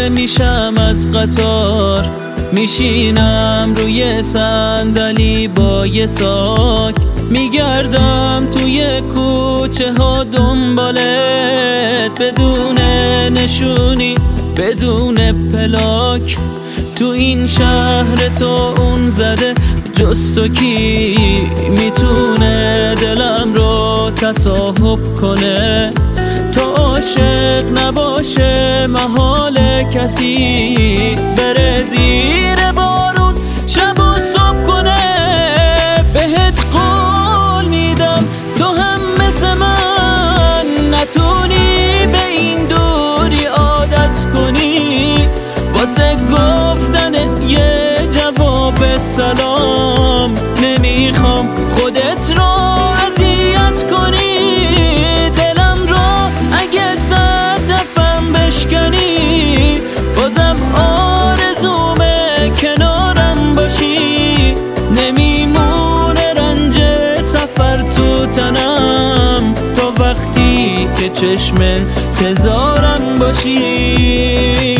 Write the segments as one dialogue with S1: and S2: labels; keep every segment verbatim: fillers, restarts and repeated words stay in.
S1: میشم از قطار، میشینم روی صندلی با یه ساک، میگردم توی کوچه ها دنبالت، بدون نشونی بدون پلاک. تو این شهر تو اون زده جز تو کی میتونه دلم رو تصاحب کنه؟ تا عاشق نباشه محال کسی بره زیر بارون شب و صبح کنه. بهت قول میدم تو هم مثل من نتونی به این دوری عادت کنی، واسه گفتن یه جواب سلام نمیخوام خودت رو اذیت کنی. دلم رو اگه صد دفعه بشکنی بازم آرزومه کنارم باشی، نمیمونه رنج سفر تو تنم تا وقتی که چشم تزارم باشی.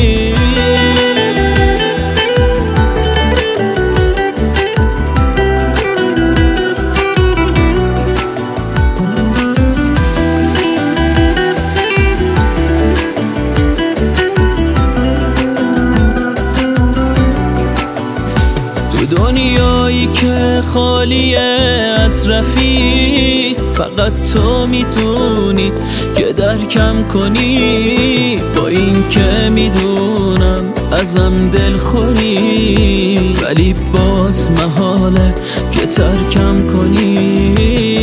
S1: دنیایی که خالیه از رفیق، فقط تو میتونی که درکم کنی. با این که میدونم ازم دلخوری، ولی باز محاله که ترکم کنی.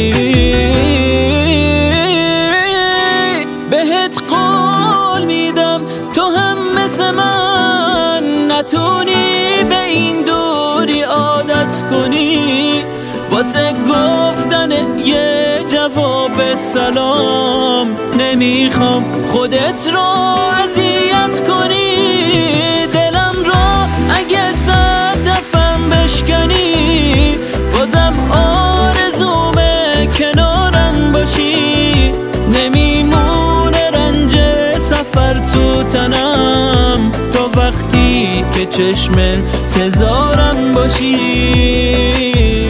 S1: بهت قول میدم تو هم مثل من نتونی به این دوری عادت کنی، واسه گفتن یه جواب سلام نمیخوام خودت رو اذیت کنی. دلم رو اگه صد دفعه بشکنی بازم آرزومه کنارم باشی، نمیمونه رنج سفر تو تنم تا وقتی که چشم تزارم باشی.